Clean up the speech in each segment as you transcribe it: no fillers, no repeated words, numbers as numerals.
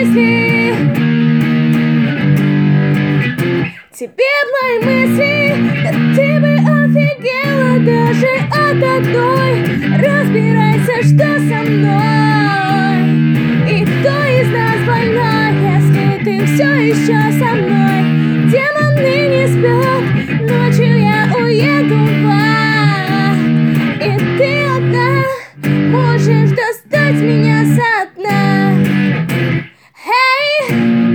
мысли, тебе мои мысли, да ты бы офигела даже от одной. Разбирайся, что со мной, и кто из нас больной, если ты все еще со мной. Демоны не спят, ночью я уеду в ад, и ты одна можешь достать меня со дна. Hey!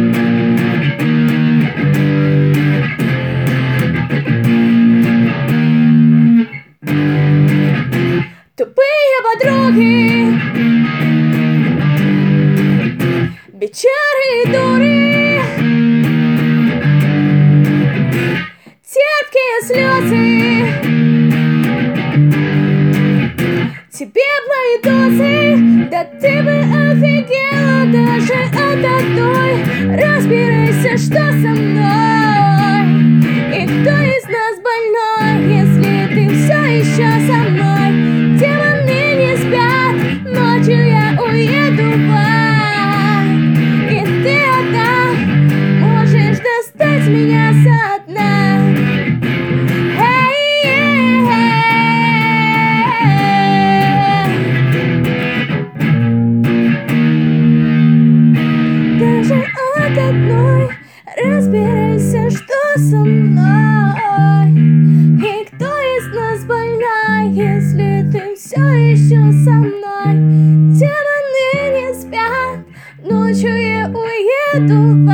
Тупые подруги, бичары и дуры, терпкие слезы, тебе мои дозы, да ты бы офигела даже от одной. Разбирайся, что со мной, и кто из нас больной, если ты все еще со мной. Демоны не спят, ночью я уеду в ад, и ты одна можешь достать меня со дна. Даже от одной. Разбирайся, что со мной, и кто из нас больной, если ты все еще со мной. Демоны не спят, ночью я уеду